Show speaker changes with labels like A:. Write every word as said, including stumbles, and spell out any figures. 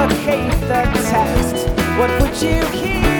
A: but hate the test. What would you hear?